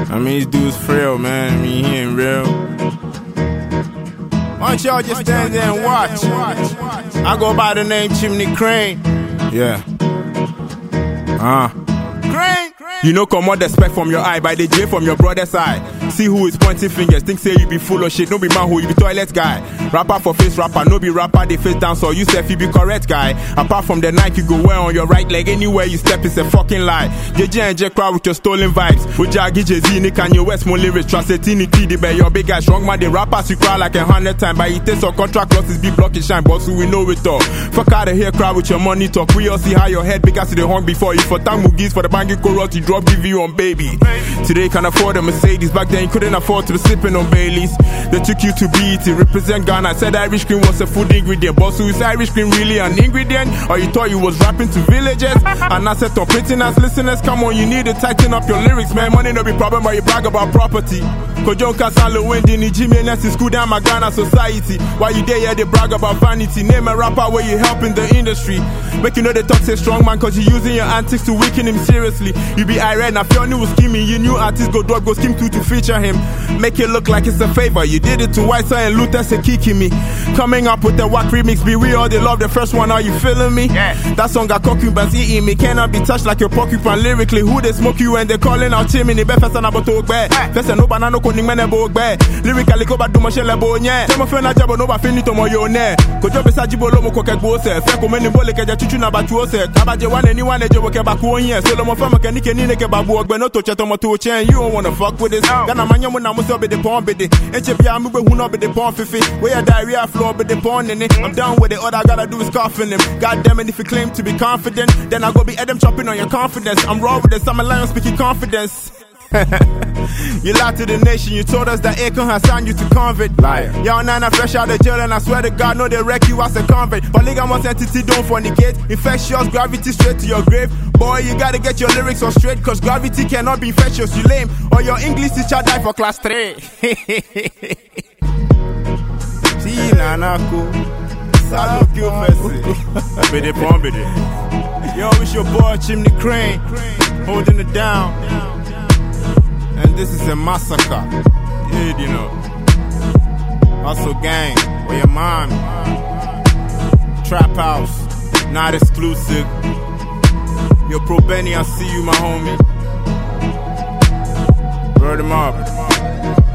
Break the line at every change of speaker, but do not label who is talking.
I mean, these dudes frail, man. I mean, he ain't real. Why don't y'all just stand there and watch? I go by the name Chimney Crane. Yeah. Crane. You know, come on, the speck from your eye, by the J from your brother's side. See who is pointing fingers, think say you be full of shit. No be man who you be toilet guy. Rapper for face rapper, no be rapper, they face down, so you say you be correct guy. Apart from the Nike you go wear on your right leg, anywhere you step is a fucking lie. JJ and J crowd with your stolen vibes. Ujagi Jay-Z, Nick and your West Mo lyrics, Tracetini Kid, but your big guy strong man, the rappers you cry like 100 times. But it takes some contract losses, be blocking shine, but so we know it all. Fuck out of here, crowd with your money talk. We all see how your head big as the horn before you. For time Mugis for the banking corrupt, you drop give you on baby. Today can afford a Mercedes, back then you couldn't afford to be sipping on Baileys. They took you to BET, represent Ghana. Said Irish cream was a food ingredient. Boss, who is Irish cream really an ingredient? Or you thought you was rapping to villagers? And I said on printing as listeners, come on, you need to tighten up your lyrics, man. Money no be problem, but you brag about property. Kojo Kasalo Wendy, Jimmy in school down my Ghana society. Why you there, yeah, they brag about vanity. Name a rapper where you help in the industry. Make you know they talk say strong man, cause you using your antics to weaken him seriously. You be irate, now Fiona was scheming. You knew artists go drop, go scheme to feature him. Make it look like it's a favor. You did it to White Soy and Luther say kicking me. Coming up with the whack remix, be we all they love the first one, are you feeling me? Yeah. That song got concubines eating me. Cannot be touched like your porcupine lyrically. Who they smoke you and they calling out chimney? Be first and about to bad. First and no banana koning man about bad. Lyrically go back to my shell about yeah. Tell my friend I job no ba finito mo yo ne. Ko job sajibo lo mo ko kegbo se. Fe ko meni bole keja chuchu na ba chuo se. Abaje wan anyone e jobo ke ba ko yin. So lo mo fa mo ke ni ke ba bu ogbe no to cheto mo to chen. You don't wanna fuck with this. Gana manya mo na mo so be the pon be the. Enche bia mu be hu no be the pon fifi. We a diarrhea floor be the pon in it. I'm down with it. All I gotta do is coughing him. God damn it, if you claim to be confident, then I go be Adam chopping on your confidence. I'm raw with this. I'm a lion speaking confidence. You lied to the nation, you told us that Akon has signed you to convict. Liar. Y'all nana fresh out of jail and I swear to God, no they wreck you as a convict. Polygamous entity don't fornicate. Infectious gravity straight to your grave. Boy, you gotta get your lyrics on straight, cause gravity cannot be infectious, you lame. Or your English teacher died for class 3. See, nanako. Salo kill Messi. Bidi pon bidi. Yo, it's your boy Chimney Crane, holding it down. And this is a massacre. Yeah, you know. Hustle gang, where your mom? Trap house, not exclusive. Yo, Pro Benny, I see you, my homie. Word him up.